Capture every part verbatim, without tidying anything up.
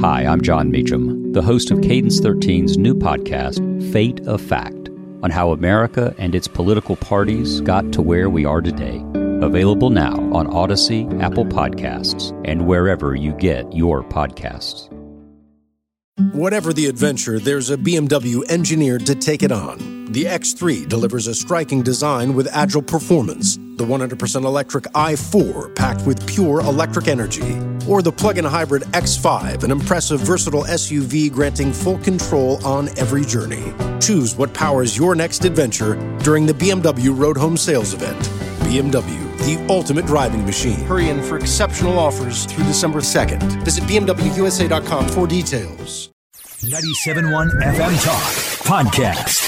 Hi, I'm John Meacham, the host of Cadence thirteen's new podcast, Fate of Fact, on how America and its political parties got to where we are today. Available now on Odyssey, Apple Podcasts, and wherever you get your podcasts. Whatever the adventure, there's a B M W engineered to take it on. The X three delivers a striking design with agile performance. The one hundred percent electric i four, packed with pure electric energy. Or the plug-in hybrid X five, an impressive, versatile S U V granting full control on every journey. Choose what powers your next adventure during the B M W Road Home Sales Event. B M W, the ultimate driving machine. Hurry in for exceptional offers through December second. Visit B M W U S A dot com for details. ninety-seven point one F M Talk Podcast.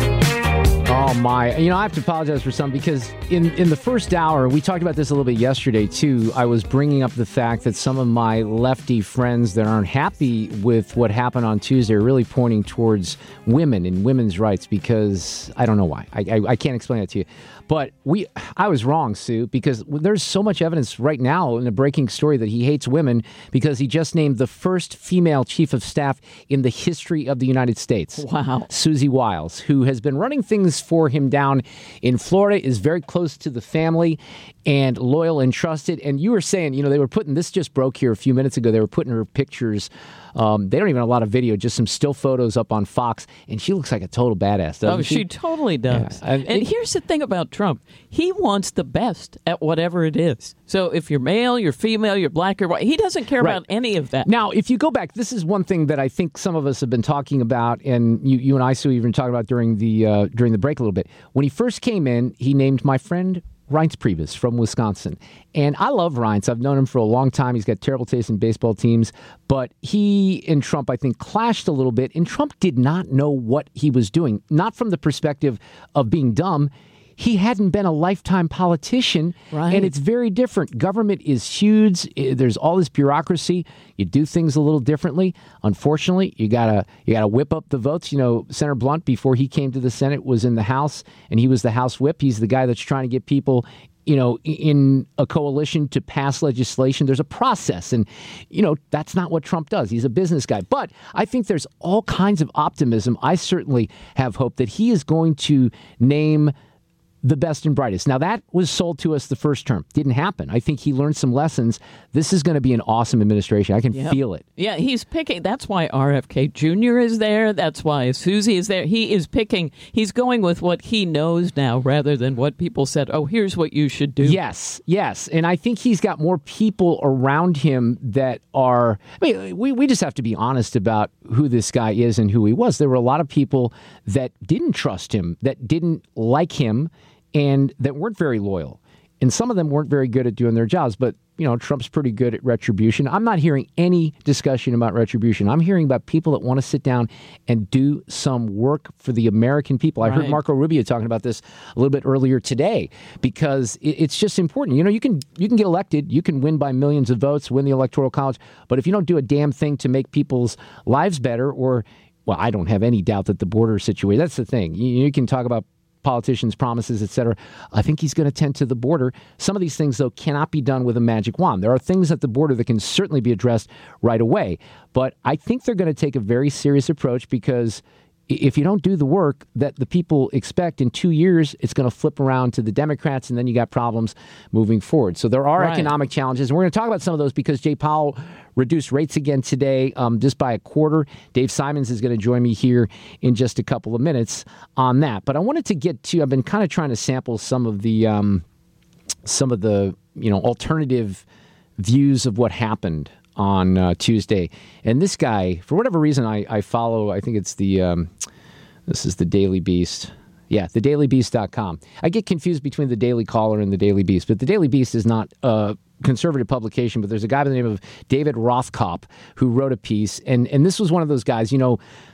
Oh, my. You know, I have to apologize for some because in, in the first hour, we talked about this a little bit yesterday, too. I was bringing up the fact that some of my lefty friends that aren't happy with what happened on Tuesday are really pointing towards women and women's rights because I don't know why. I, I, I can't explain that to you. But we, I was wrong, Sue, because there's so much evidence right now in the breaking story that he hates women because he just named the first female chief of staff in the history of the United States. Wow. Susie Wiles, who has been running things for him down in Florida, is very close to the family and loyal and trusted. And you were saying, you know, they were putting, this just broke here a few minutes ago, they were putting her pictures. Um, they don't even have a lot of video, just some still photos up on Fox, and she looks like a total badass, doesn't oh, she? she totally does. Yeah. And, and here's the thing about Trump. He wants the best at whatever it is. So if you're male, you're female, you're black or white, he doesn't care Right. about any of that. Now, if you go back, this is one thing that I think some of us have been talking about, and you, you and I, Sue, even talked about during the uh, during the break a little bit. When he first came in, he named my friend Reince Priebus from Wisconsin. And I love Reince. I've known him for a long time. He's got terrible taste in baseball teams. But he and Trump, I think, clashed a little bit. And Trump did not know what he was doing. Not from the perspective of being dumb. He hadn't been a lifetime politician, Right. and it's very different. Government is huge. There's all this bureaucracy. You do things a little differently. Unfortunately, you gotta you gotta whip up the votes. You know, Senator Blunt, before he came to the Senate, was in the House, and he was the House whip. He's the guy that's trying to get people, you know, in a coalition to pass legislation. There's a process, and, you know, that's not what Trump does. He's a business guy. But I think there's all kinds of optimism. I certainly have hope that he is going to name the best and brightest. Now, that was sold to us the first term. Didn't happen. I think he learned some lessons. This is going to be an awesome administration. I can Yep. feel it. Yeah, he's picking. That's why R F K Junior is there. That's why Susie is there. He is picking. He's going with what he knows now rather than what people said, oh, here's what you should do. Yes, yes. And I think he's got more people around him that are, I mean, we, we just have to be honest about who this guy is and who he was. There were a lot of people that didn't trust him, that didn't like him, and that weren't very loyal. And some of them weren't very good at doing their jobs. But, you know, Trump's pretty good at retribution. I'm not hearing any discussion about retribution. I'm hearing about people that want to sit down and do some work for the American people. I heard Right. Marco Rubio talking about this a little bit earlier today because it, it's just important. You know, you can you can get elected, you can win by millions of votes, win the Electoral College, but if you don't do a damn thing to make people's lives better, or, well, I don't have any doubt that the border situation, that's the thing. You, you can talk about politicians' promises, et cetera. I think he's going to tend to the border. Some of these things, though, cannot be done with a magic wand. There are things at the border that can certainly be addressed right away. But I think they're going to take a very serious approach because if you don't do the work that the people expect in two years, it's going to flip around to the Democrats, and then you got problems moving forward. So there are Right. economic challenges, and we're going to talk about some of those because Jay Powell reduced rates again today, um, just by a quarter. Dave Simons is going to join me here in just a couple of minutes on that. But I wanted to get to, I've been kind of trying to sample some of the, um, some of the, you know, alternative views of what happened on uh, Tuesday. And this guy, for whatever reason, I, I follow, I think it's the, um, this is the Daily Beast. Yeah, the daily beast dot com. I get confused between the Daily Caller and the Daily Beast, but the Daily Beast is not a conservative publication, but there's a guy by the name of David Rothkopf who wrote a piece, and, and this was one of those guys, you know,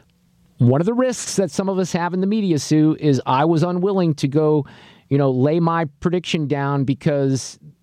one of the risks that some of us have in the media, Sue, is I was unwilling to go, you know, lay my prediction down because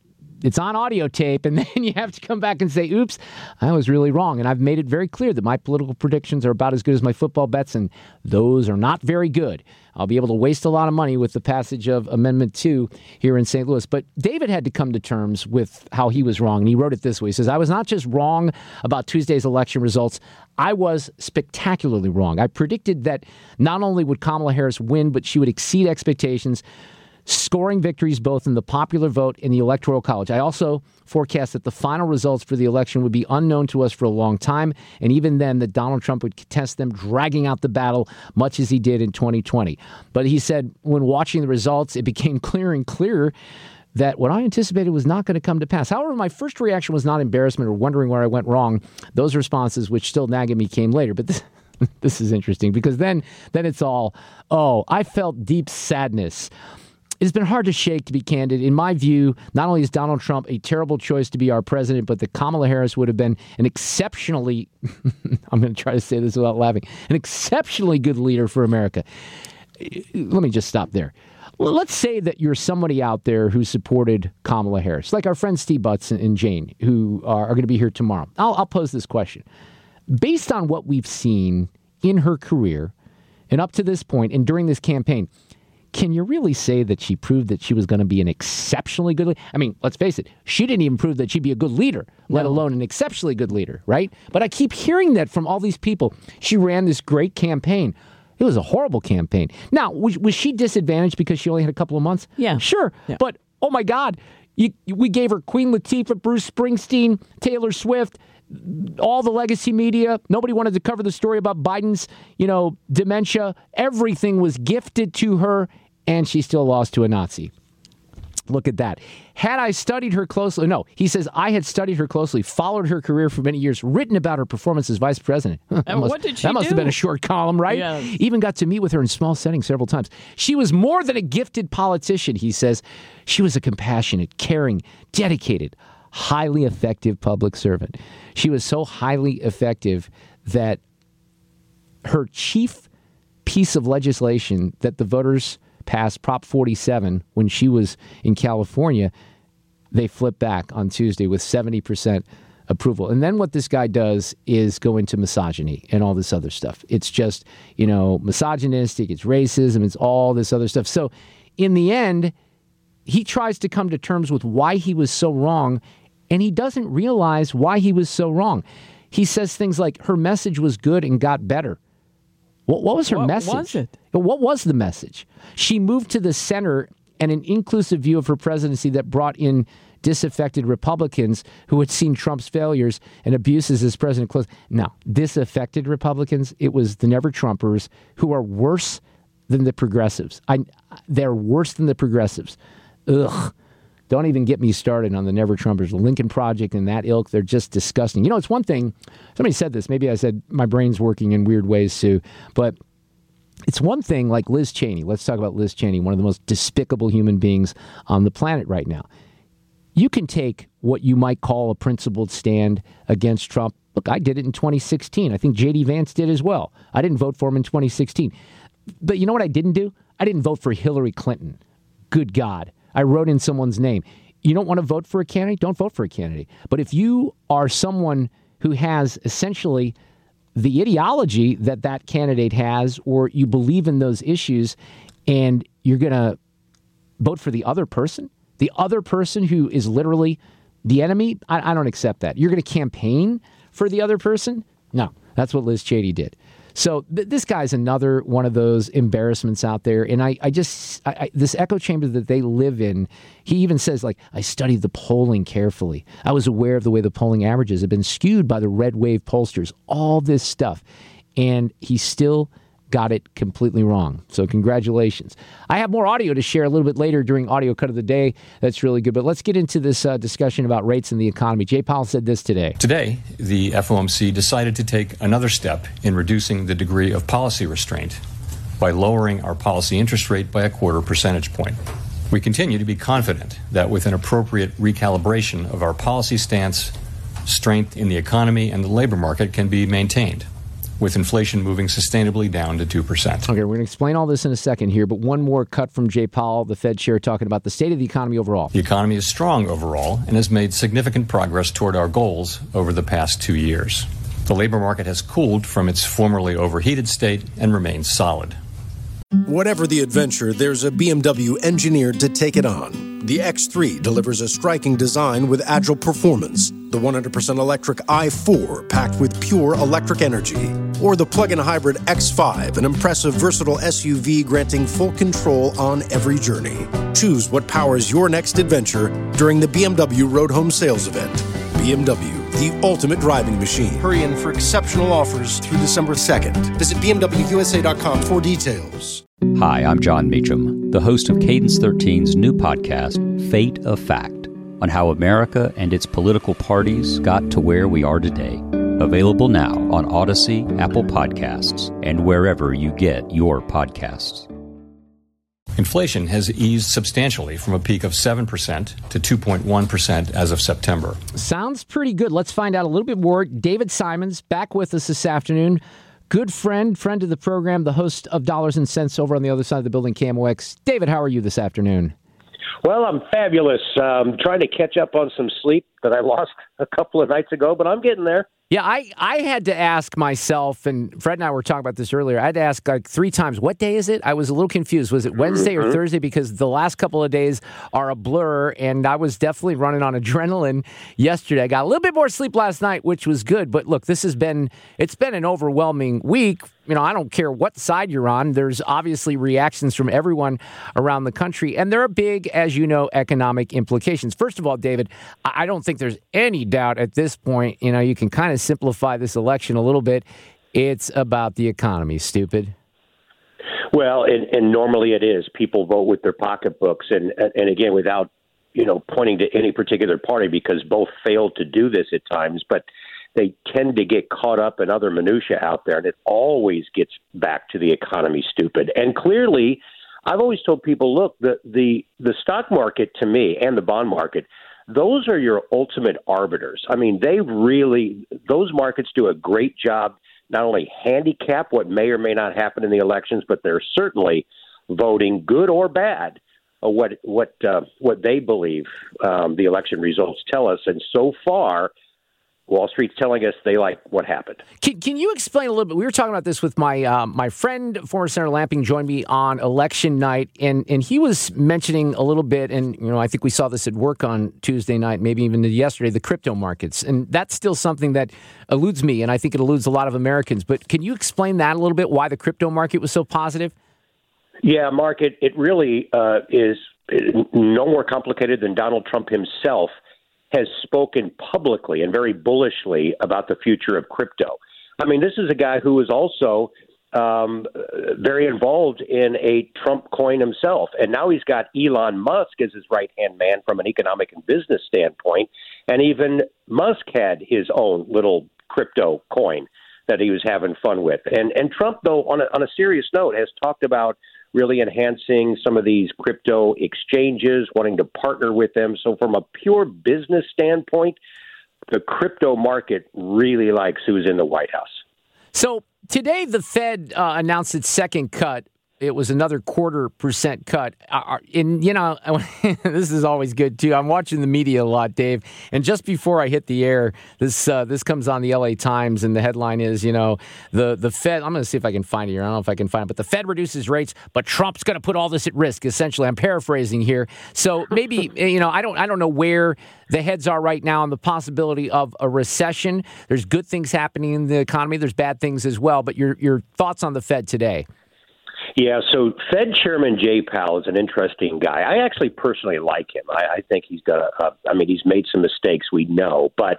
it's on audio tape, and then you have to come back and say, oops, I was really wrong. And I've made it very clear that my political predictions are about as good as my football bets, and those are not very good. I'll be able to waste a lot of money with the passage of Amendment two here in Saint Louis. But David had to come to terms with how he was wrong, and he wrote it this way. He says, I was not just wrong about Tuesday's election results, I was spectacularly wrong. I predicted that not only would Kamala Harris win, but she would exceed expectations, scoring victories both in the popular vote and the Electoral College. I also forecast that the final results for the election would be unknown to us for a long time, and even then that Donald Trump would contest them, dragging out the battle much as he did in twenty twenty. But he said when watching the results, it became clearer and clearer that what I anticipated was not going to come to pass. However, my first reaction was not embarrassment or wondering where I went wrong. Those responses, which still nag at me, came later. But this, this is interesting because then, then it's all, oh, I felt deep sadness. It's been hard to shake, to be candid. In my view, not only is Donald Trump a terrible choice to be our president, but that Kamala Harris would have been an exceptionally, I'm going to try to say this without laughing, an exceptionally good leader for America. Let me just stop there. Well, let's say that you're somebody out there who supported Kamala Harris, like our friends Steve Butts and Jane, who are, are going to be here tomorrow. I'll, I'll pose this question. Based on what we've seen in her career and up to this point and during this campaign, can you really say that she proved that she was going to be an exceptionally good leader? I mean, let's face it, she didn't even prove that she'd be a good leader, let no. alone an exceptionally good leader, right? But I keep hearing that from all these people. She ran this great campaign. It was a horrible campaign. Now, was, was she disadvantaged because she only had a couple of months? Yeah. Sure. Yeah. But, oh my God, you, we gave her Queen Latifah, Bruce Springsteen, Taylor Swift, all the legacy media. Nobody wanted to cover the story about Biden's, you know, dementia. Everything was gifted to her, and she still lost to a Nazi. Look at that. Had I studied her closely, no, he says, I had studied her closely, followed her career for many years, written about her performance as vice president. And must, what did she That must do? have been a short column, right? Yes. Even got to meet with her in small settings several times. She was more than a gifted politician, he says. She was a compassionate, caring, dedicated, highly effective public servant. She was so highly effective that her chief piece of legislation that the voters passed, Prop forty-seven, when she was in California, they flipped back on Tuesday with seventy percent approval. And then what this guy does is go into misogyny and all this other stuff. It's just, you know, misogynistic, it's racism, it's all this other stuff. So in the end, he tries to come to terms with why he was so wrong, and he doesn't realize why he was so wrong. He says things like, her message was good and got better. What, what was her what message? What was it? What was the message? She moved to the center and an inclusive view of her presidency that brought in disaffected Republicans who had seen Trump's failures and abuses as president close. Now, disaffected Republicans, it was the never-Trumpers who are worse than the progressives. I, they're worse than the progressives. Ugh. Don't even get me started on the never-Trumpers, the Lincoln Project and that ilk. They're just disgusting. You know, it's one thing, somebody said this, maybe I said my brain's working in weird ways too, but it's one thing like Liz Cheney. Let's talk about Liz Cheney, one of the most despicable human beings on the planet right now. You can take what you might call a principled stand against Trump. Look, I did it in twenty sixteen. I think J D Vance did as well. I didn't vote for him in twenty sixteen. But you know what I didn't do? I didn't vote for Hillary Clinton. Good God. I wrote in someone's name. You don't want to vote for a candidate? Don't vote for a candidate. But if you are someone who has essentially the ideology that that candidate has, or you believe in those issues, and you're going to vote for the other person, the other person who is literally the enemy, I, I don't accept that. You're going to campaign for the other person? No, that's what Liz Cheney did. So th- this guy's another one of those embarrassments out there. And I, I just, I, I, this echo chamber that they live in, he even says, like, I studied the polling carefully. I was aware of the way the polling averages have been skewed by the red wave pollsters, all this stuff. And he still got it completely wrong. So congratulations. I have more audio to share a little bit later during Audio Cut of the Day. That's really good. But let's get into this uh, discussion about rates and the economy. Jay Powell said this today. Today, the F O M C decided to take another step in reducing the degree of policy restraint by lowering our policy interest rate by a quarter percentage point. We continue to be confident that with an appropriate recalibration of our policy stance, strength in the economy and the labor market can be maintained, with inflation moving sustainably down to two percent. Okay, we're going to explain all this in a second here, but one more cut from Jay Powell, the Fed chair, talking about the state of the economy overall. The economy is strong overall and has made significant progress toward our goals over the past two years. The labor market has cooled from its formerly overheated state and remains solid. Whatever the adventure, there's a B M W engineered to take it on. The X three delivers a striking design with agile performance. The one hundred percent electric i four packed with pure electric energy. Or the plug-in hybrid X five, an impressive versatile S U V granting full control on every journey. Choose what powers your next adventure during the B M W Road Home Sales Event. B M W, the ultimate driving machine. Hurry in for exceptional offers through December second. Visit B M W U S A dot com for details. Hi, I'm John Meacham, the host of Cadence thirteen's new podcast, Fate of Fact, on how America and its political parties got to where we are today. Available now on Odyssey, Apple Podcasts, and wherever you get your podcasts. Inflation has eased substantially from a peak of seven percent to two point one percent as of September. Sounds pretty good. Let's find out a little bit more. David Simons back with us this afternoon. Good friend, friend of the program, the host of Dollars and Cents over on the other side of the building, K M O X. David, how are you this afternoon? Well, I'm fabulous. Um, trying to catch up on some sleep that I lost a couple of nights ago, but I'm getting there. Yeah, I, I had to ask myself, and Fred and I were talking about this earlier, I had to ask like three times, what day is it? I was a little confused. Was it Wednesday mm-hmm. or Thursday? Because the last couple of days are a blur, and I was definitely running on adrenaline yesterday. I got a little bit more sleep last night, which was good. But look, this has been, it's been an overwhelming week. You know, I don't care what side you're on. There's obviously reactions from everyone around the country, and there are big, as you know, economic implications. First of all, David, I don't think there's any doubt at this point, you know, you can kind of simplify this election a little bit. It's about the economy, stupid. Well, and, and normally it is. People vote with their pocketbooks, and and again, without, you know, pointing to any particular party, because both failed to do this at times, but they tend to get caught up in other minutia out there, and it always gets back to the economy, stupid. And clearly, I've always told people, look, the the the stock market to me and the bond market, those are your ultimate arbiters. I mean, they really, those markets do a great job, not only handicap what may or may not happen in the elections, but they're certainly voting, good or bad, uh, what what uh, what they believe um, the election results tell us. And so far, Wall Street's telling us they like what happened. Can, can you explain a little bit? We were talking about this with my uh, my friend, former Senator Lamping, joined me on election night, and and he was mentioning a little bit, and you know, I think we saw this at work on Tuesday night, maybe even yesterday, the crypto markets, and that's still something that eludes me, and I think it eludes a lot of Americans. But can you explain that a little bit? Why the crypto market was so positive? Yeah, Mark, it, it really uh, is no more complicated than Donald Trump himself has spoken publicly and very bullishly about the future of crypto. I mean, this is a guy who is also um, very involved in a Trump coin himself. And now he's got Elon Musk as his right-hand man from an economic and business standpoint. And even Musk had his own little crypto coin that he was having fun with. And and Trump, though, on a, on a serious note, has talked about really enhancing some of these crypto exchanges, wanting to partner with them. So from a pure business standpoint, the crypto market really likes who's in the White House. So today the Fed uh, announced its second cut. It was another quarter percent cut. Uh, and, you know, this is always good, too. I'm watching the media a lot, Dave. And just before I hit the air, this uh, this comes on the L A Times, and the headline is, you know, the, the Fed, I'm going to see if I can find it here. I don't know if I can find it, but the Fed reduces rates, but Trump's going to put all this at risk, essentially. I'm paraphrasing here. So maybe, you know, I don't I don't know where the heads are right now on the possibility of a recession. There's good things happening in the economy. There's bad things as well. But your your thoughts on the Fed today? Yeah, so Fed Chairman Jay Powell is an interesting guy. I actually personally like him. I, I think he's got a, a, I mean, he's made some mistakes, we know, but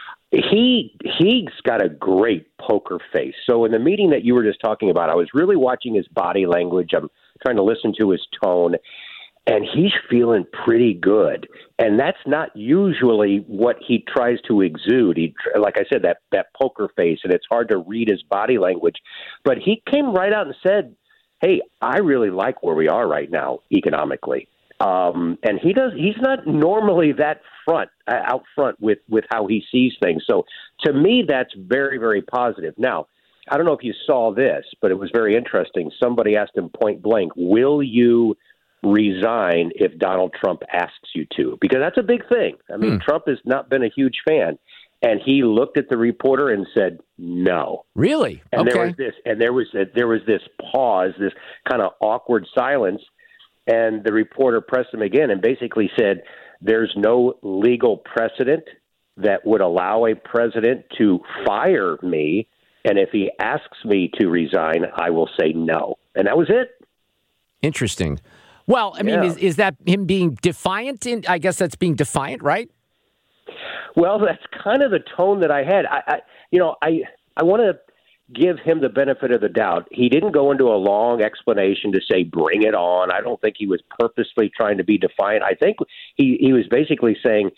he he's got a great poker face. So in the meeting that you were just talking about, I was really watching his body language. I'm trying to listen to his tone, and he's feeling pretty good. And that's not usually what he tries to exude. He, like I said, that, that poker face, and it's hard to read his body language. But he came right out and said, hey, I really like where we are right now economically. Um, and he does. He's not normally that front uh, out front with, with how he sees things. So to me, that's very, very positive. Now, I don't know if you saw this, but it was very interesting. Somebody asked him point blank, will you resign if Donald Trump asks you to? Because that's a big thing. I mean, hmm. Trump has not been a huge fan. And he looked at the reporter and said, no. Really? And okay. there was this, and there was a, there was this pause, this kind of awkward silence. And the reporter pressed him again and basically said, there's no legal precedent that would allow a president to fire me. And if he asks me to resign, I will say no. And that was it. Interesting. Well, I mean, yeah. is, is that him being defiant? In, I guess that's being defiant, right? Well, that's kind of the tone that I had. I, I you know, I I want to give him the benefit of the doubt. He didn't go into a long explanation to say, bring it on. I don't think he was purposely trying to be defiant. I think he, he was basically saying,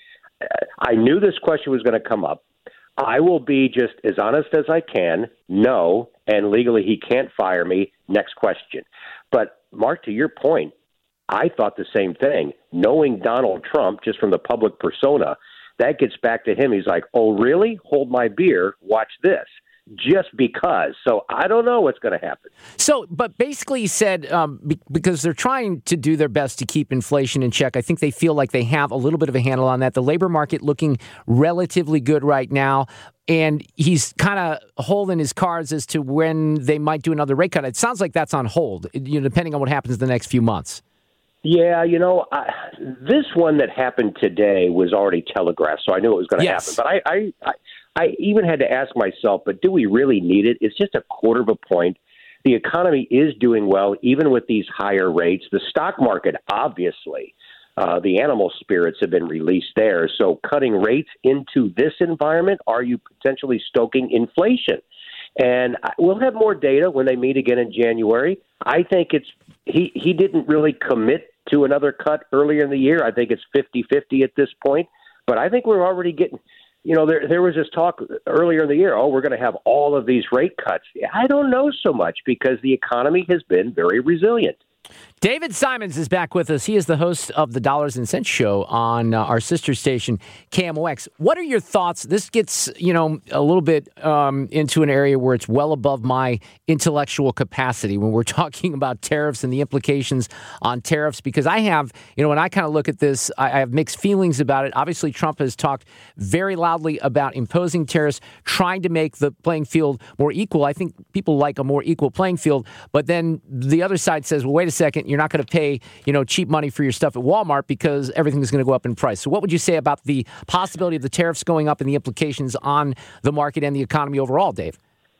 I knew this question was going to come up. I will be just as honest as I can. No, and legally he can't fire me. Next question. But, Mark, to your point, I thought the same thing. Knowing Donald Trump, just from the public persona, that gets back to him. He's like, oh, really? Hold my beer. Watch this. Just because. So I don't know what's going to happen. So, but basically he said, um, be- because they're trying to do their best to keep inflation in check, I think they feel like they have a little bit of a handle on that. The labor market looking relatively good right now. And he's kind of holding his cards as to when they might do another rate cut. It sounds like that's on hold, you know, depending on what happens in the next few months. Yeah, you know, I, this one that happened today was already telegraphed, so I knew it was going to yes. happen. But I, I, I, I even had to ask myself, but do we really need it? It's just a quarter of a point. The economy is doing well, even with these higher rates. The stock market, obviously, uh, the animal spirits have been released there. So cutting rates into this environment, are you potentially stoking inflation? And we'll have more data when they meet again in January. I think it's he, he didn't really commit to another cut earlier in the year. I think it's fifty-fifty at this point. But I think we're already getting, you know, there there was this talk earlier in the year, oh, we're going to have all of these rate cuts. I don't know so much because the economy has been very resilient. David Simons is back with us. He is the host of the Dollars and Cents Show on uh, our sister station, K M O X. What are your thoughts? This gets, you know, a little bit um, into an area where it's well above my intellectual capacity when we're talking about tariffs and the implications on tariffs, because I have, you know, when I kind of look at this, I, I have mixed feelings about it. Obviously, Trump has talked very loudly about imposing tariffs, trying to make the playing field more equal. I think people like a more equal playing field, but then the other side says, well, wait a second, you're not going to pay, you know, cheap money for your stuff at Walmart because everything is going to go up in price. So what would you say about the possibility of the tariffs going up and the implications on the market and the economy overall, Dave?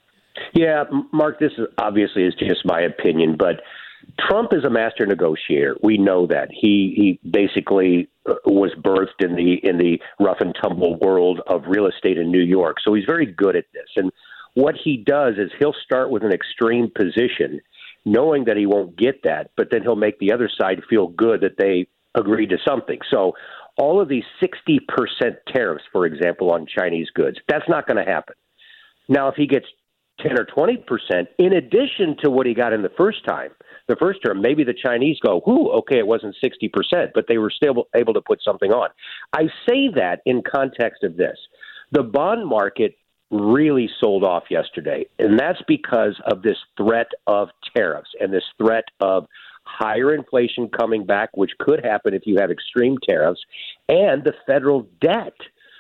Yeah, Mark, this is obviously is just my opinion, but Trump is a master negotiator. We know that. He he basically was birthed in the in the rough and tumble world of real estate in New York. So he's very good at this. And what he does is he'll start with an extreme position, knowing that he won't get that, but then he'll make the other side feel good that they agreed to something. So all of these sixty percent tariffs, for example, on Chinese goods, that's not going to happen. Now, if he gets ten or twenty percent, in addition to what he got in the first time, the first term, maybe the Chinese go, whoo, okay, it wasn't sixty percent, but they were still able to put something on. I say that in context of this. The bond market really sold off yesterday, and that's because of this threat of tariffs and this threat of higher inflation coming back, which could happen if you have extreme tariffs, and the federal debt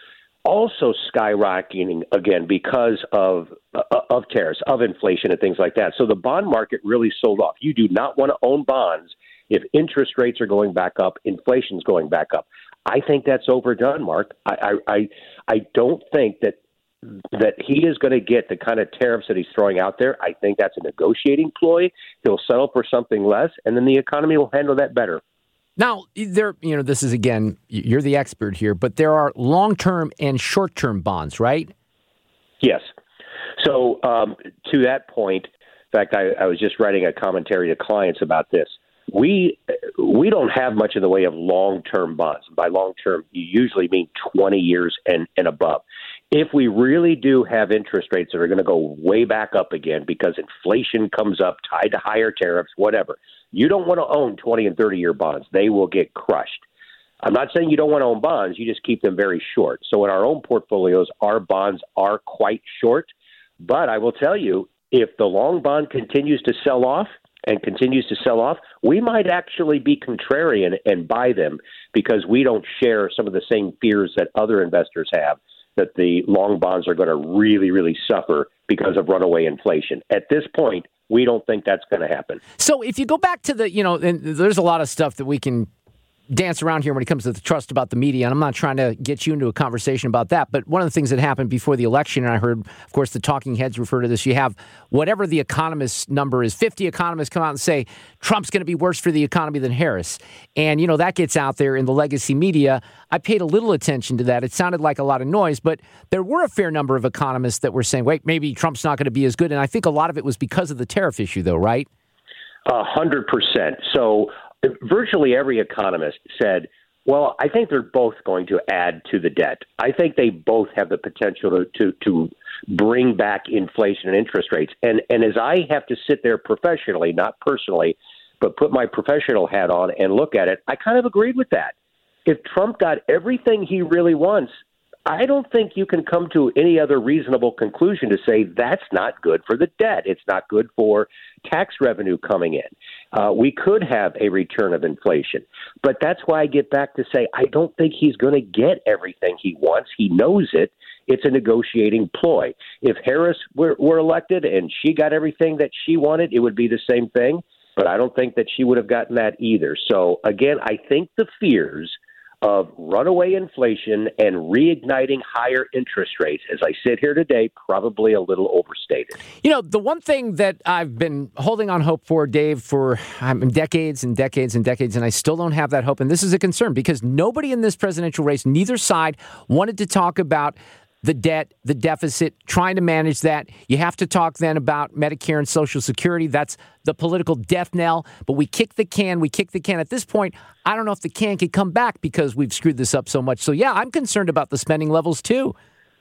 also skyrocketing again because of uh, of tariffs, of inflation and things like that. So the bond market really sold off. You do not want to own bonds if interest rates are going back up, inflation's going back up. I think that's overdone, Mark. I I, I, I don't think that that he is going to get the kind of tariffs that he's throwing out there. I think that's a negotiating ploy. He'll settle for something less, and then the economy will handle that better. Now, there, you know, this is, again, you're the expert here, but there are long-term and short-term bonds, right? Yes. So um, to that point, in fact, I, I was just writing a commentary to clients about this. We we don't have much in the way of long-term bonds. By long-term, you usually mean twenty years and, and above. If we really do have interest rates that are going to go way back up again because inflation comes up tied to higher tariffs, whatever, you don't want to own twenty and thirty-year bonds. They will get crushed. I'm not saying you don't want to own bonds. You just keep them very short. So in our own portfolios, our bonds are quite short. But I will tell you, if the long bond continues to sell off and continues to sell off, we might actually be contrarian and buy them because we don't share some of the same fears that other investors have, that the long bonds are going to really, really suffer because of runaway inflation. At this point, we don't think that's going to happen. So if you go back to the, you know, and there's a lot of stuff that we can dance around here when it comes to the trust about the media, and I'm not trying to get you into a conversation about that, but one of the things that happened before the election, and I heard, of course, the talking heads refer to this, you have whatever the economist number is, fifty economists come out and say Trump's going to be worse for the economy than Harris. And, you know, that gets out there in the legacy media. I paid a little attention to that. It sounded like a lot of noise, but there were a fair number of economists that were saying, wait, maybe Trump's not going to be as good. And I think a lot of it was because of the tariff issue, though, right? A hundred percent. So virtually every economist said, well, I think they're both going to add to the debt. I think they both have the potential to, to, to bring back inflation and interest rates. And, and as I have to sit there professionally, not personally, but put my professional hat on and look at it, I kind of agreed with that. If Trump got everything he really wants, I don't think you can come to any other reasonable conclusion to say that's not good for the debt. It's not good for tax revenue coming in. Uh, we could have a return of inflation. But that's why I get back to say I don't think he's going to get everything he wants. He knows it. It's a negotiating ploy. If Harris were, were elected and she got everything that she wanted, it would be the same thing. But I don't think that she would have gotten that either. So, again, I think the fears of runaway inflation and reigniting higher interest rates, as I sit here today, probably a little overstated. You know, the one thing that I've been holding on hope for, Dave, for um, decades and decades and decades, and I still don't have that hope, and this is a concern because nobody in this presidential race, neither side, wanted to talk about the debt, the deficit, trying to manage that. You have to talk then about Medicare and Social Security. That's the political death knell. But we kick the can. We kick the can. At this point, I don't know if the can could come back because we've screwed this up so much. So, yeah, I'm concerned about the spending levels, too.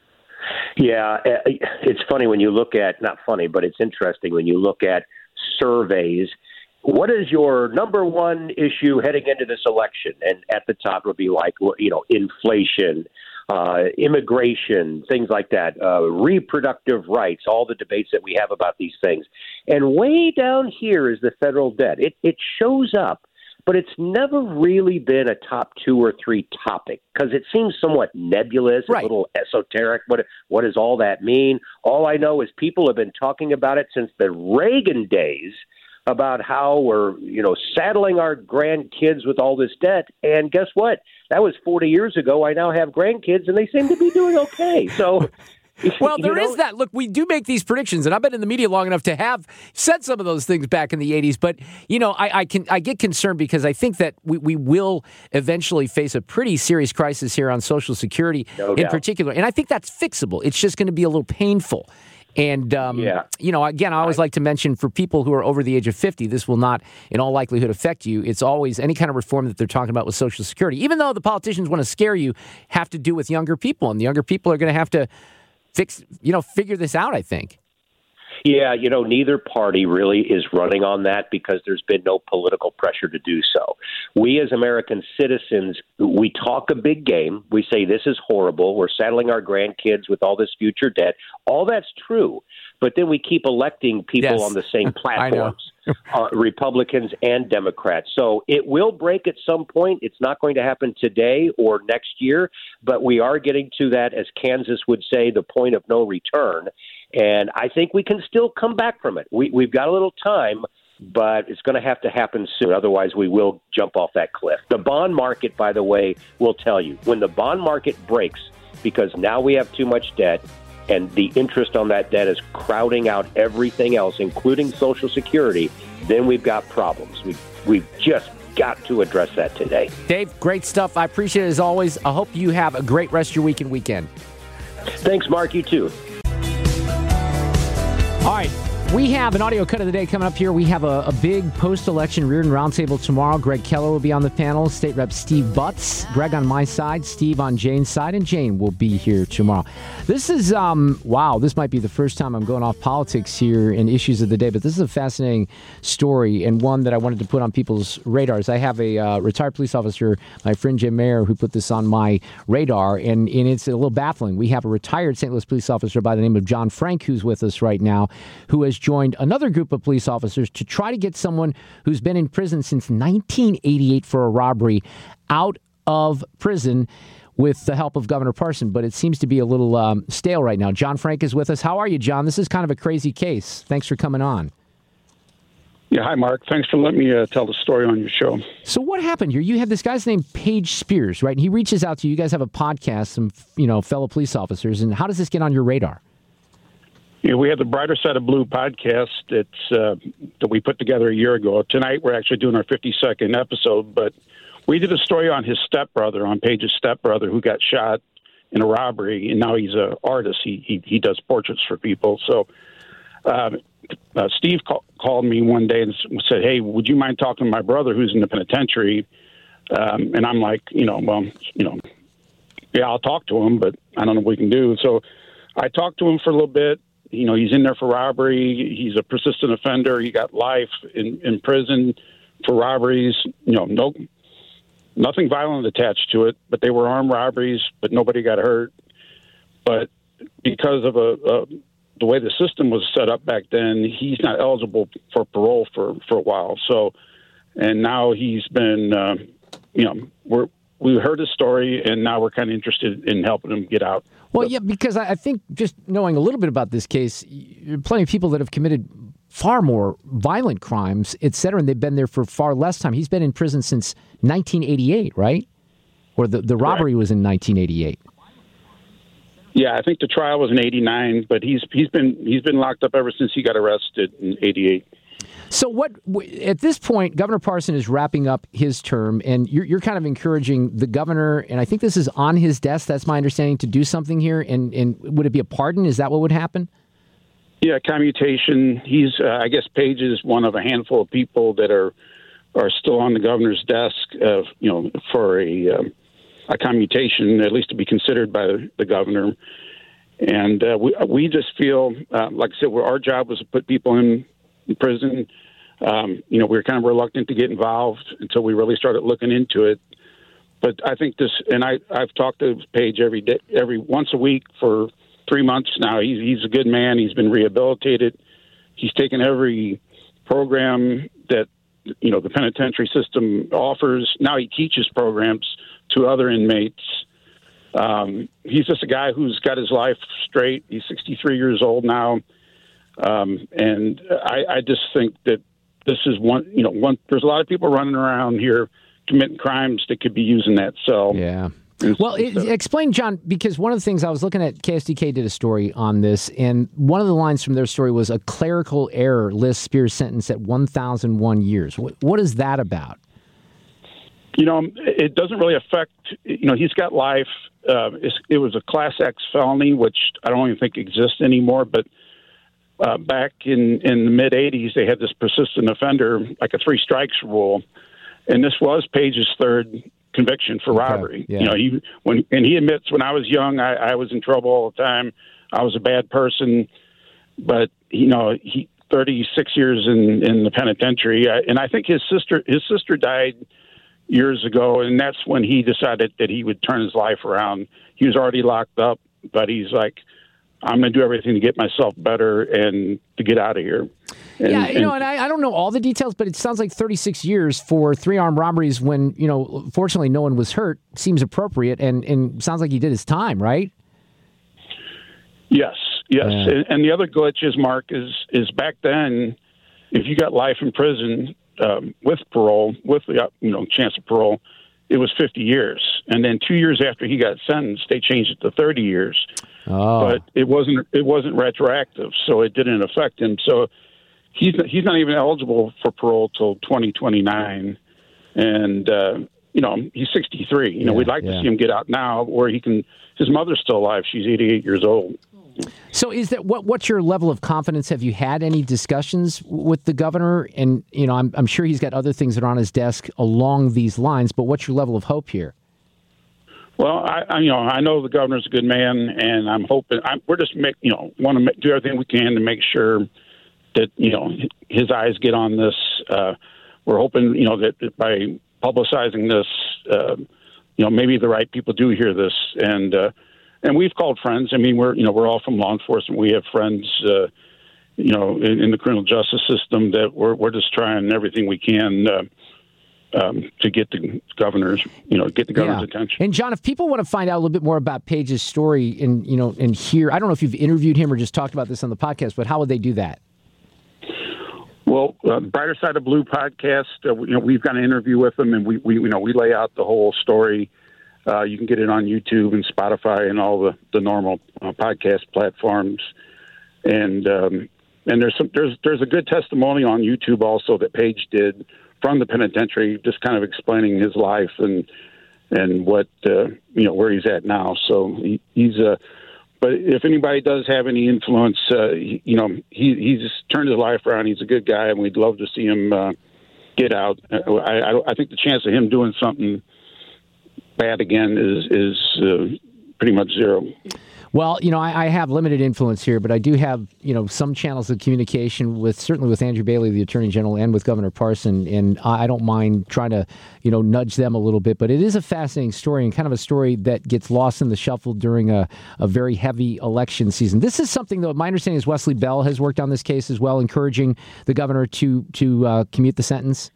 Yeah, it's funny when you look at, not funny, but it's interesting when you look at surveys. What is your number one issue heading into this election? And at the top would be like, you know, inflation, uh, immigration, things like that, uh, reproductive rights, all the debates that we have about these things. And way down here is the federal debt. It, it shows up, but it's never really been a top two or three topic because it seems somewhat nebulous, right. A little esoteric. What, what does all that mean? All I know is people have been talking about it since the Reagan days, about how we're, you know, saddling our grandkids with all this debt. And guess what? That was forty years ago. I now have grandkids, and they seem to be doing okay. So, well, there you know, is that. Look, we do make these predictions, and I've been in the media long enough to have said some of those things back in the eighties. But, you know, I, I can I get concerned because I think that we, we will eventually face a pretty serious crisis here on Social Security no in doubt. particular. And I think that's fixable. It's just going to be a little painful. And, um, yeah. you know, again, I always like to mention for people who are over the age of fifty, this will not in all likelihood affect you. It's always any kind of reform that they're talking about with Social Security, even though the politicians want to scare you, have to do with younger people. And the younger people are going to have to fix, you know, figure this out, I think. Yeah, you know, neither party really is running on that because there's been no political pressure to do so. We as American citizens, we talk a big game. We say this is horrible. We're saddling our grandkids with all this future debt. All that's true. But then we keep electing people yes. on the same platforms, uh, Republicans and Democrats. So it will break at some point. It's not going to happen today or next year, but we are getting to that, as Kansas would say, the point of no return. And I think we can still come back from it. We, we've got a little time, but it's going to have to happen soon. Otherwise, we will jump off that cliff. The bond market, by the way, will tell you. When the bond market breaks, because now we have too much debt, and the interest on that debt is crowding out everything else, including Social Security, then we've got problems. We've, we've just got to address that today. Dave, great stuff. I appreciate it as always. I hope you have a great rest of your week and weekend. Thanks, Mark. You too. All right. We have an audio cut of the day coming up here. We have a, a big post-election Reardon Roundtable tomorrow. Greg Keller will be on the panel. State Rep Steve Butts. Greg on my side. Steve on Jane's side. And Jane will be here tomorrow. This is, um, wow, this might be the first time I'm going off politics here in issues of the day. But this is a fascinating story and one that I wanted to put on people's radars. I have a uh, retired police officer, my friend Jim Mayer, who put this on my radar. And, and it's a little baffling. We have a retired Saint Louis police officer by the name of John Frank who's with us right now, who has joined another group of police officers to try to get someone who's been in prison since nineteen eighty-eight for a robbery out of prison with the help of Governor Parson. But it seems to be a little um, stale right now. John Frank is with us. How are you, John? This is kind of a crazy case. Thanks for coming on. Yeah, hi, Mark. Thanks for letting me uh, tell the story on your show. So what happened here? You have this guy's name, Paige Spears, right? And he reaches out to you. You guys have a podcast, some you know fellow police officers. And how does this get on your radar? Yeah, we had the Brighter Side of Blue podcast that's, uh, that we put together a year ago. Tonight, we're actually doing our fifty-second episode. But we did a story on his stepbrother, on Paige's stepbrother, who got shot in a robbery. And now he's an artist. He, he, he does portraits for people. So uh, uh, Steve call, called me one day and said, hey, would you mind talking to my brother who's in the penitentiary? Um, and I'm like, you know, well, you know, yeah, I'll talk to him, but I don't know what we can do. So I talked to him for a little bit. You know, he's in there for robbery. He's a persistent offender. He got life in, in prison for robberies. You know, no, nothing violent attached to it, but they were armed robberies, but nobody got hurt. But because of a, a the way the system was set up back then, he's not eligible for parole for, for a while. So, and now he's been, uh, you know, we're, we heard his story, and now we're kind of interested in helping him get out. Well, yeah, because I think just knowing a little bit about this case, there are plenty of people that have committed far more violent crimes, et cetera, and they've been there for far less time. He's been in prison since nineteen eighty-eight, right? Or the, the robbery was in nineteen eighty-eight. Yeah, I think the trial was in eighty-nine, but he's he's been he's been locked up ever since he got arrested in eighty-eight. So what, at this point, Governor Parson is wrapping up his term, and you're, you're kind of encouraging the governor, and I think this is on his desk, that's my understanding, to do something here. And, and would it be a pardon? Is that what would happen? Yeah, commutation. He's, uh, I guess, Paige is one of a handful of people that are are still on the governor's desk, uh, you know, for a um, a commutation, at least to be considered by the, the governor. And uh, we we just feel, uh, like I said, our job was to put people in prison. Um, you know, we were kind of reluctant to get involved until we really started looking into it. But I think this, and I, I've talked to Paige every day, every once a week for three months now. He's, he's a good man. He's been rehabilitated. He's taken every program that, you know, the penitentiary system offers. Now he teaches programs to other inmates. Um, he's just a guy who's got his life straight. He's sixty-three years old now. Um, and I, I just think that this is one, you know, one, there's a lot of people running around here committing crimes that could be using that cell. Yeah. Well, it, explain, John, because one of the things I was looking at, K S D K did a story on this, and one of the lines from their story was a clerical error lists Spears' sentence at one thousand one years. What, what is that about? You know, it doesn't really affect, you know, he's got life. Uh, it was a Class X felony, which I don't even think exists anymore, but Uh, back in, in the mid-eighties, they had this persistent offender, like a three strikes rule, and this was Paige's third conviction for okay. robbery. Yeah. You know, he when and he admits, when I was young, I, I was in trouble all the time. I was a bad person, but you know, he thirty-six years in, in the penitentiary, I, and I think his sister his sister died years ago, and that's when he decided that he would turn his life around. He was already locked up, but he's like, I'm going to do everything to get myself better and to get out of here. And, yeah, you know, and I, I don't know all the details, but it sounds like thirty-six years for three armed robberies when, you know, fortunately no one was hurt seems appropriate, and, and sounds like he did his time, right? Yes, yes. Yeah. And, and the other glitch is, Mark, is, is back then, if you got life in prison um, with parole, with the, you know, chance of parole, it was fifty years. And then two years after he got sentenced, they changed it to thirty years. Oh. But it wasn't it wasn't retroactive, so it didn't affect him. So he's he's not even eligible for parole till twenty twenty-nine, and uh, you know, he's sixty-three. You know, Yeah, we'd like yeah. to see him get out now, where he can. His mother's still alive. She's eighty-eight years old. So is that what? What's your level of confidence? Have you had any discussions with the governor? And you know, I'm I'm sure he's got other things that are on his desk along these lines. But what's your level of hope here? Well, I, I you know I know the governor's a good man, and I'm hoping I'm, we're just make you know want to make, do everything we can to make sure that you know his eyes get on this. Uh, we're hoping you know that, that by publicizing this, uh, you know maybe the right people do hear this, and uh, and we've called friends. I mean, we're you know we're all from law enforcement. We have friends uh, you know, in, in the criminal justice system, that we're we're just trying everything we can uh, um, to get the governors, you know, get the governor's yeah. attention. And John, if people want to find out a little bit more about Page's story, and you know, and hear, I don't know if you've interviewed him or just talked about this on the podcast, but how would they do that? Well, uh, Brighter Side of Blue podcast, uh, you know, we've got an interview with him, and we, we you know, we lay out the whole story. Uh, you can get it on YouTube and Spotify and all the the normal uh, podcast platforms, and um, and there's some there's there's a good testimonial on YouTube also that Page did from the penitentiary, just kind of explaining his life and and what uh, you know where he's at now. So he, he's a. Uh, but if anybody does have any influence, uh, he, you know he he's turned his life around. He's a good guy, and we'd love to see him uh, get out. I, I I think the chance of him doing something bad again is is uh, pretty much zero. Well, you know, I, I have limited influence here, but I do have, you know, some channels of communication with, certainly with Andrew Bailey, the Attorney General, and with Governor Parson, and I don't mind trying to, you know, nudge them a little bit. But it is a fascinating story, and kind of a story that gets lost in the shuffle during a, a very heavy election season. This is something, though, my understanding is Wesley Bell has worked on this case as well, encouraging the governor to, to uh, commute the sentence.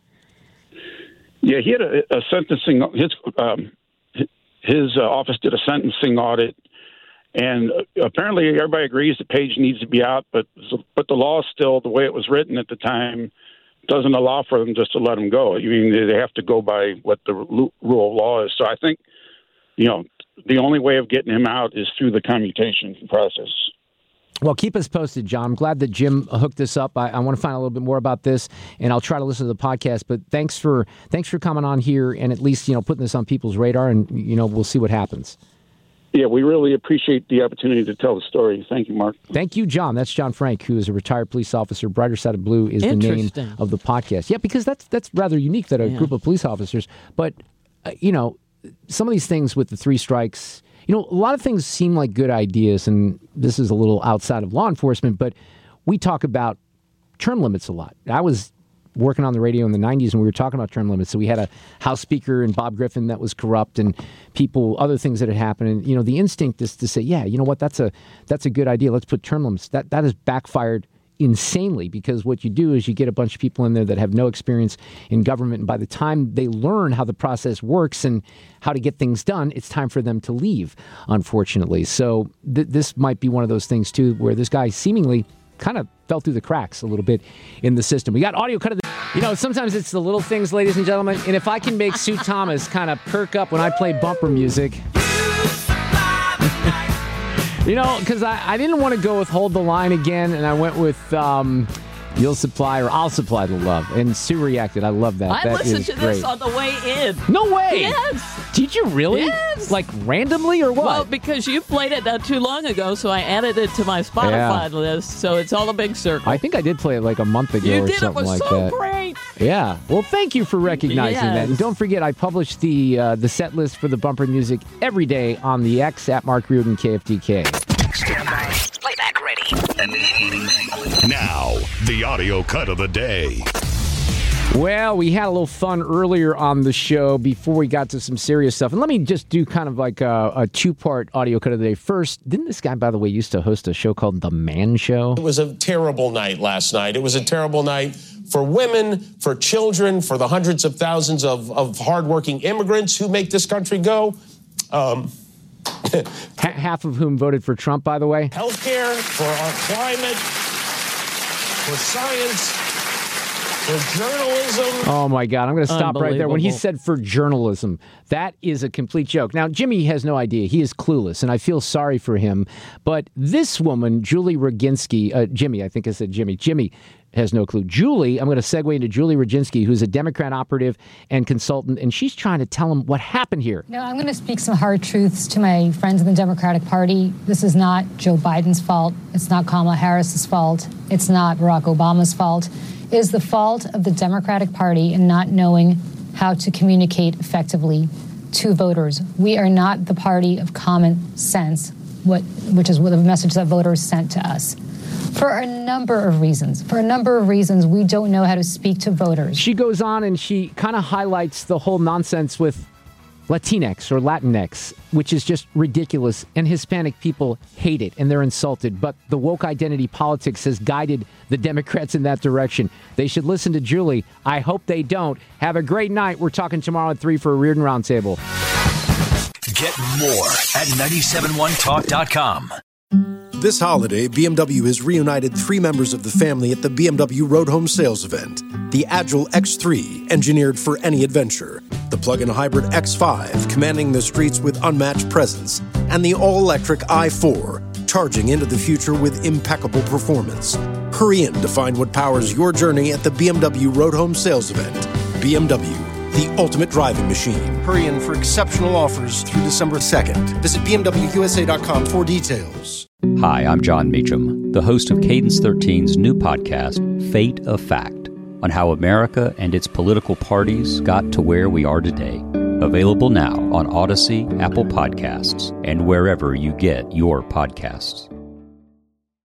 Yeah, he had a, a sentencing, his, um, his uh, office did a sentencing audit. And apparently everybody agrees that Page needs to be out, but but the law still, the way it was written at the time, doesn't allow for them just to let him go. I mean, they have to go by what the rule of law is. So I think, you know, the only way of getting him out is through the commutation process. Well, keep us posted, John. I'm glad that Jim hooked this up. I, I want to find a little bit more about this, and I'll try to listen to the podcast. But thanks for thanks for coming on here and at least, you know, putting this on people's radar, and, you know, we'll see what happens. Yeah, we really appreciate the opportunity to tell the story. Thank you, Mark. Thank you, John. That's John Frank, who is a retired police officer. Brighter Side of Blue is the name of the podcast. Yeah, because that's that's rather unique that a yeah. group of police officers. But, uh, you know, some of these things with the three strikes, you know, a lot of things seem like good ideas, and this is a little outside of law enforcement, but we talk about term limits a lot. I was working on the radio in the nineties, and we were talking about term limits. So we had a House Speaker and Bob Griffin that was corrupt, and people, other things that had happened. And, you know, the instinct is to say, yeah, you know what, that's a that's a good idea. Let's put term limits. That that has backfired insanely, because what you do is you get a bunch of people in there that have no experience in government, and by the time they learn how the process works and how to get things done, it's time for them to leave, unfortunately. So th- this might be one of those things, too, where this guy seemingly kind of fell through the cracks a little bit in the system. We got audio cut of the... You know, sometimes it's the little things, ladies and gentlemen, and if I can make Sue Thomas kind of perk up when I play bumper music... You know, because I, I didn't want to go with Hold the Line again, and I went with um, You'll Supply or I'll Supply the Love. And Sue reacted. I love that. I that listened to great. this on the way in. No way! Yes! Did you really? Yes! Like randomly or what? Well, because you played it not too long ago, so I added it to my Spotify Yeah. list, so it's all a big circle. I think I did play it like a month ago you or did. something It was like so that. great. Yeah. Well, thank you for recognizing Yes. that. And don't forget, I publish the uh, the set list for the bumper music every day on the X at Mark Reardon K F T K. Stand by. Playback ready. Now, the audio cut of the day. Well, we had a little fun earlier on the show before we got to some serious stuff. And let me just do kind of like a, a two-part audio cut of the day. First, didn't this guy, by the way, used to host a show called The Man Show? It was a terrible night last night. It was a terrible night for women, for children, for the hundreds of thousands of, of hardworking immigrants who make this country go. Um, Half of whom voted for Trump, by the way. Healthcare, for our climate, for science, for journalism. Oh, my God. I'm going to stop right there. When he Unbelievable. said for journalism, that is a complete joke. Now, Jimmy has no idea. He is clueless, and I feel sorry for him. But this woman, Julie Roginski, uh, Jimmy, I think I said Jimmy. Jimmy has no clue. Julie, I'm going to segue into Julie Roginski, who's a Democrat operative and consultant, and she's trying to tell him what happened here. No, I'm going to speak some hard truths to my friends in the Democratic Party. This is not Joe Biden's fault. It's not Kamala Harris's fault. It's not Barack Obama's fault. It is the fault of the Democratic Party in not knowing how to communicate effectively to voters. We are not the party of common sense, what, which is what the message that voters sent to us. For a number of reasons. For a number of reasons, we don't know how to speak to voters. She goes on and she kind of highlights the whole nonsense with Latinx or Latinx, which is just ridiculous, and Hispanic people hate it and they're insulted. But the woke identity politics has guided the Democrats in that direction. They should listen to Julie. I hope they don't. Have a great night. We're talking tomorrow at three for a Reardon Roundtable. Get more at nine seven one talk dot com. This holiday, B M W has reunited three members of the family at the B M W Road Home Sales Event. The Agile X three, engineered for any adventure. The plug-in hybrid X five, commanding the streets with unmatched presence. And the all-electric i four, charging into the future with impeccable performance. Hurry in to find what powers your journey at the B M W Road Home Sales Event. B M W, the ultimate driving machine. Hurry in for exceptional offers through December second. Visit B M W U S A dot com for details. Hi, I'm John Meacham, the host of Cadence thirteen's new podcast, Fate of Fact, on how America and its political parties got to where we are today. Available now on Odyssey, Apple Podcasts, and wherever you get your podcasts.